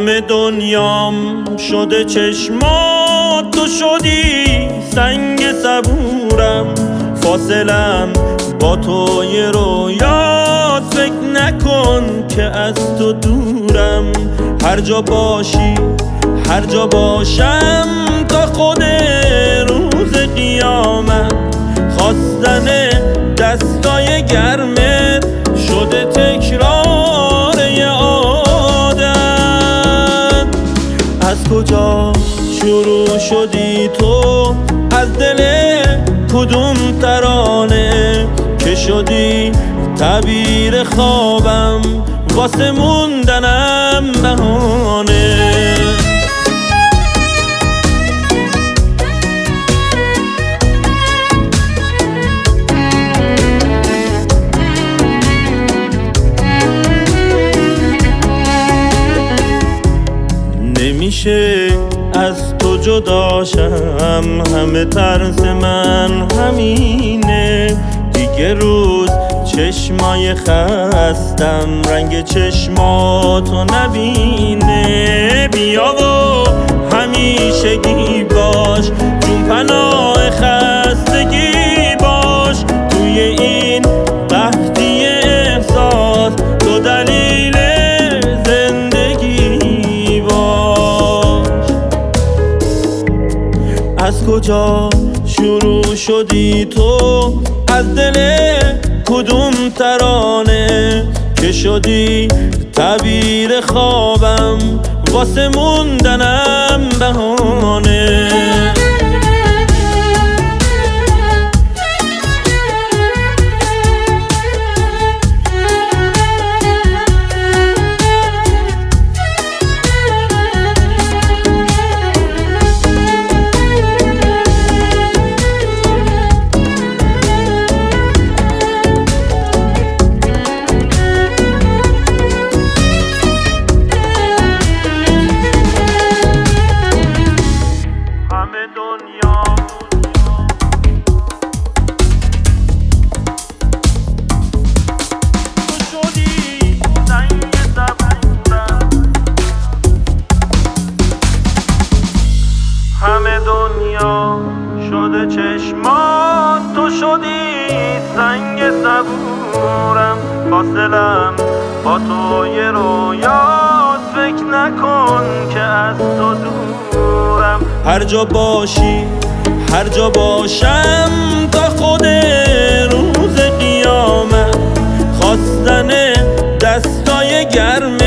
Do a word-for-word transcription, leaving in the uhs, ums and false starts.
همه دنیام شده چشمات، تو شدی سنگ صبورم. فاصلم با تو یه رویاست، فکر نکن که از تو دورم. هر جا باشی هر جا باشم تا خود روز قیامت. خواستن دستای گرمت شده تکرار یه عادت. از کجا شروع شدی تو؟ از دل کدوم ترانه که شدی تعبیر خوابم، واسه موندنم بهانه. نمیشه از تو جداشم، همه ترس من همینه. دیگه روز چشمای خستم رنگ چشماتو نبینه. بیا و همیشگی باش، جون پناه خستگی باش. توی این قحطی احساس تو دلیل زندگی باش. از کجا شروع شدی تو؟ از دل کدوم ترانه که شدی تعبیر خوابم، واسه موندنم بهانه. همه دنیا شده چشمات، تو شدی سنگ صبورم. فاصلم با تو یه رویاست، فکر نکن که از تو دورم. هر جا باشی هر جا باشم تا خود روز قیامت. خواستن دستای گرم